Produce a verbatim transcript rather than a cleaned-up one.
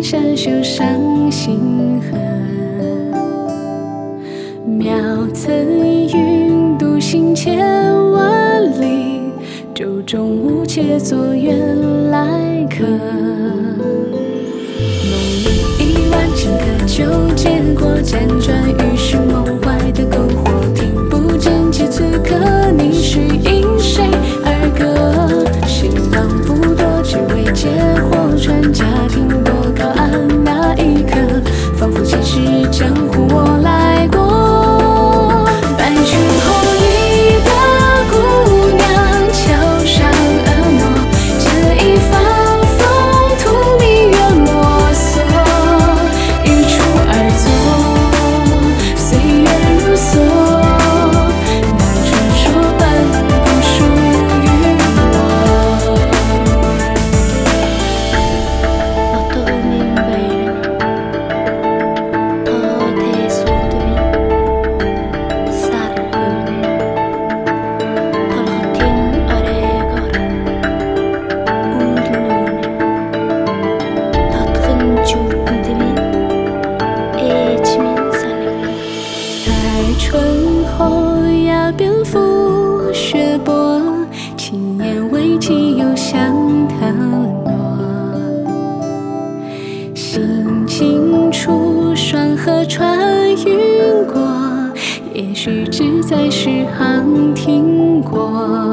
下绣上星河。渺层云独行千万里，舟中无且作远来客。梦里一万千个就见过，辗转于寻梦怀的篝火，听不见且此刻你是因谁而歌。希望不多，只为借火传家庭多高安那一刻，仿佛前世江湖我来过。白裙红衣的姑娘，桥上婀娜，这一方风土你愿摸索，一触而作，岁月如梭，那传说般不属于我。 어떤 의미인 바이러니 더 대소드민 sarhune talhatin aregar uylune tatgın jutdimin eçmin sanik 待春后崖边覆雪薄，轻言未及又向腾挪。行尽处双河穿云过，也许只在诗行听过。